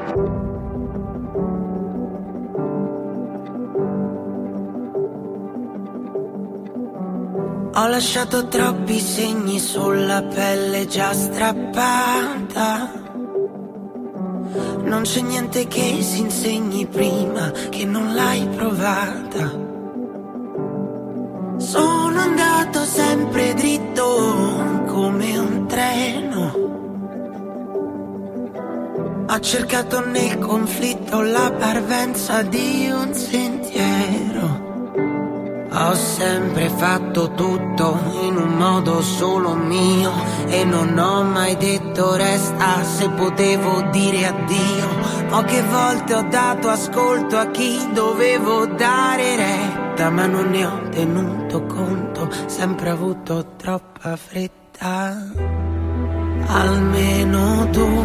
Ho lasciato troppi segni sulla pelle già strappata. Non c'è niente che si insegni prima che non l'hai provata. Sono andato sempre dritto come un treno. Ho cercato nel conflitto la parvenza di un sentiero. Ho sempre fatto tutto in un modo solo mio e non ho mai detto resta se potevo dire addio. Poche volte ho dato ascolto a chi dovevo dare retta, ma non ne ho tenuto conto, sempre avuto troppa fretta. Almeno tu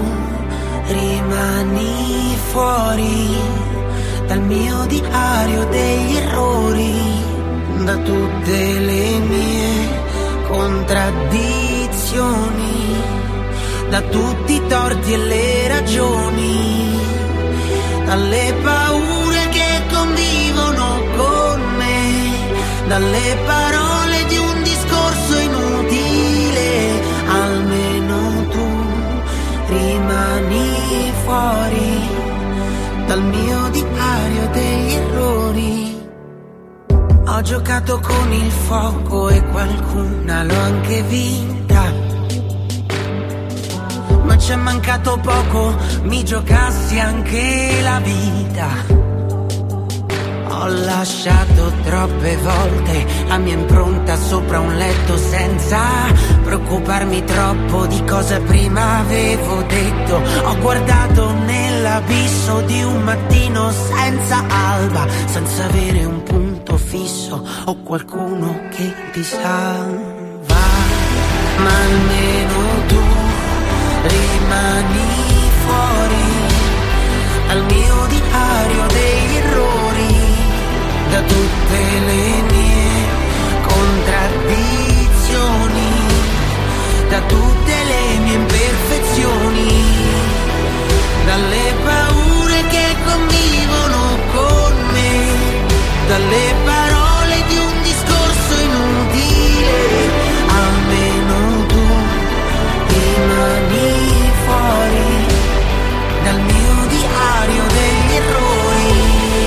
rimani fuori dal mio diario degli errori, da tutte le mie contraddizioni, da tutti i torti e le ragioni, dalle paure che convivono con me, dalle parole di un discorso inutile. Almeno tu rimani fuori dal mio diario degli errori. Ho giocato con il fuoco e qualcuna l'ho anche vinta, ma c'è mancato poco, mi giocassi anche la vita. Ho lasciato troppe volte la mia impronta sopra un letto senza preoccuparmi troppo di cosa prima avevo detto. Ho guardato nell'abisso di un mattino senza alba, senza avere un punto fisso o qualcuno che ti salva. Ma almeno tu rimani fuori dal mio diario degli errori, da tutte le mie contraddizioni, da tutte le mie imperfezioni, dalle paure che convivono con me, dalle parole di un discorso inutile. Almeno tu rimani fuori dal mio diario degli errori.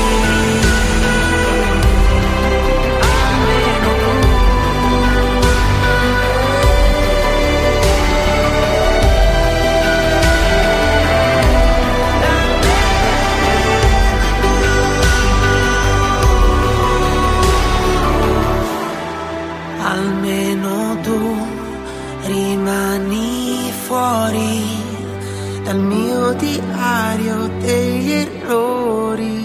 Almeno tu rimani fuori dal mio diario degli errori.